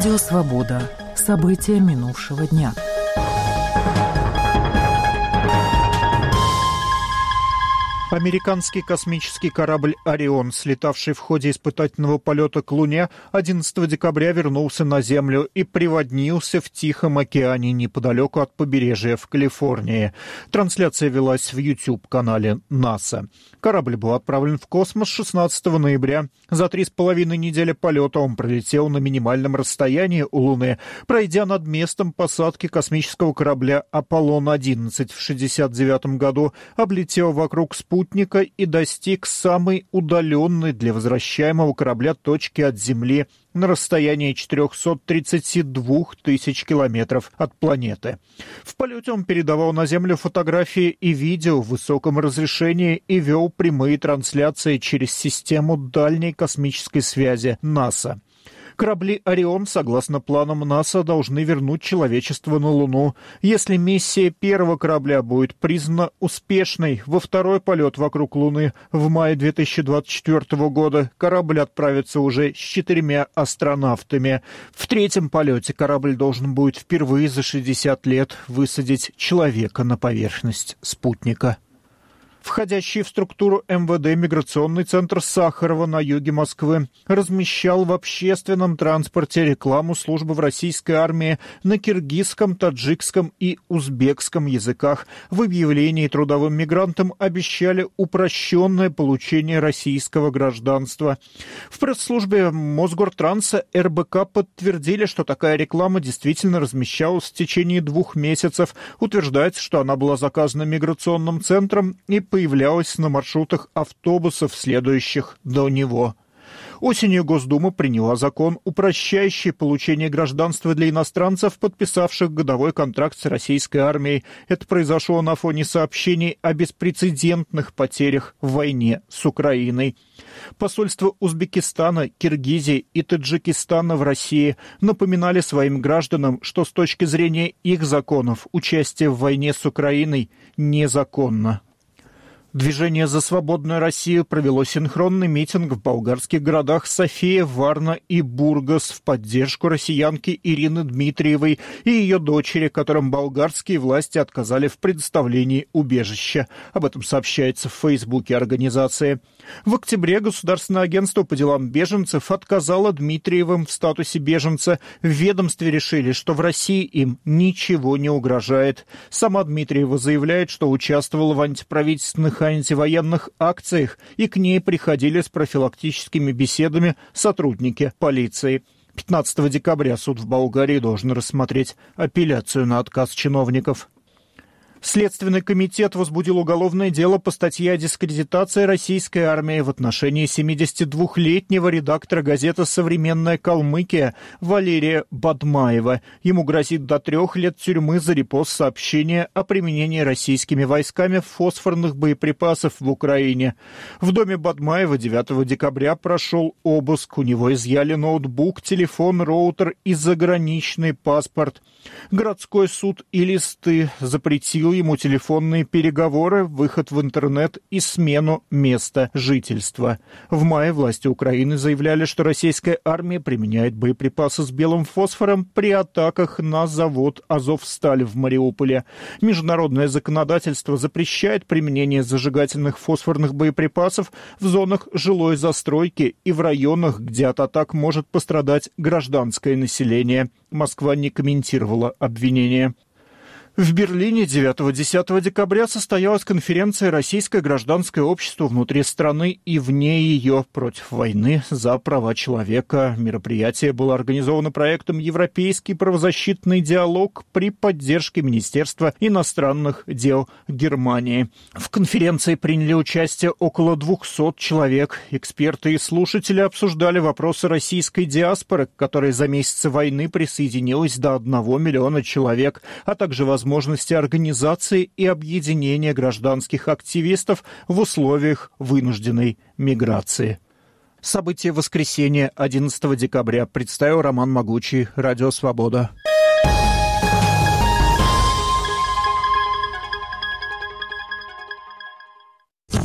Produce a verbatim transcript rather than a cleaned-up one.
Радио «Свобода». События минувшего дня. Американский космический корабль «Орион», слетавший в ходе испытательного полета к Луне, одиннадцатого декабря вернулся на Землю и приводнился в Тихом океане неподалеку от побережья в Калифорнии. Трансляция велась в YouTube-канале НАСА. Корабль был отправлен в космос шестнадцатого ноября. За три с половиной недели полета он пролетел на минимальном расстоянии у Луны, пройдя над местом посадки космического корабля «Аполлон одиннадцать» в шестьдесят девятом году, облетел вокруг спутника и достиг самой удаленной для возвращаемого корабля точки от Земли на расстоянии четыреста тридцать два тысяч километров от планеты. В полете он передавал на Землю фотографии и видео в высоком разрешении и вел прямые трансляции через систему дальней космической связи НАСА. Корабли «Орион», согласно планам НАСА, должны вернуть человечество на Луну. Если миссия первого корабля будет признана успешной, во второй полет вокруг Луны в мае две тысячи двадцать четвёртого года корабль отправится уже с четырьмя астронавтами. В третьем полете корабль должен будет впервые за шестьдесят лет высадить человека на поверхность спутника. Входящий в структуру эм вэ дэ миграционный центр Сахарова на юге Москвы размещал в общественном транспорте рекламу службы в российской армии на киргизском, таджикском и узбекском языках. В объявлении трудовым мигрантам обещали упрощенное получение российского гражданства. В пресс-службе Мосгортранса эр бэ ка подтвердили, что такая реклама действительно размещалась в течение двух месяцев. Утверждается, что она была заказана миграционным центром и появлялась на маршрутах автобусов, следующих до него. Осенью Госдума приняла закон, упрощающий получение гражданства для иностранцев, подписавших годовой контракт с российской армией. Это произошло на фоне сообщений о беспрецедентных потерях в войне с Украиной. Посольства Узбекистана, Киргизии и Таджикистана в России напоминали своим гражданам, что с точки зрения их законов участие в войне с Украиной незаконно. Движение «За свободную Россию» провело синхронный митинг в болгарских городах София, Варна и Бургас в поддержку россиянки Ирины Дмитриевой и ее дочери, которым болгарские власти отказали в предоставлении убежища. Об этом сообщается в Фейсбуке организации. В октябре Государственное агентство по делам беженцев отказало Дмитриевым в статусе беженца. В ведомстве решили, что в России им ничего не угрожает. Сама Дмитриева заявляет, что участвовала в антиправительственных антивоенных акциях, и к ней приходили с профилактическими беседами сотрудники полиции. пятнадцатого декабря суд в Болгарии должен рассмотреть апелляцию на отказ чиновников. Следственный комитет возбудил уголовное дело по статье о дискредитации российской армии в отношении семидесятидвухлетнего редактора газеты «Современная Калмыкия» Валерия Бадмаева. Ему грозит до трех лет тюрьмы за репост сообщения о применении российскими войсками фосфорных боеприпасов в Украине. В доме Бадмаева девятого декабря прошел обыск. У него изъяли ноутбук, телефон, роутер и заграничный паспорт. Городской суд Элисты запретил ему телефонные переговоры, выход в интернет и смену места жительства. В мае власти Украины заявляли, что российская армия применяет боеприпасы с белым фосфором при атаках на завод «Азовсталь» в Мариуполе. Международное законодательство запрещает применение зажигательных фосфорных боеприпасов в зонах жилой застройки и в районах, где от атак может пострадать гражданское население. Москва не комментировала обвинения. В Берлине девятого-десятого декабря состоялась конференция «Российское гражданское общество внутри страны и вне ее против войны за права человека». Мероприятие было организовано проектом «Европейский правозащитный диалог» при поддержке Министерства иностранных дел Германии. В конференции приняли участие около двухсот человек. Эксперты и слушатели обсуждали вопросы российской диаспоры, к которой за месяцы войны присоединилось до одного миллиона человек, а также возможности возможности организации и объединения гражданских активистов в условиях вынужденной миграции. События воскресенья одиннадцатого декабря представил Роман Могучий, Радио «Свобода».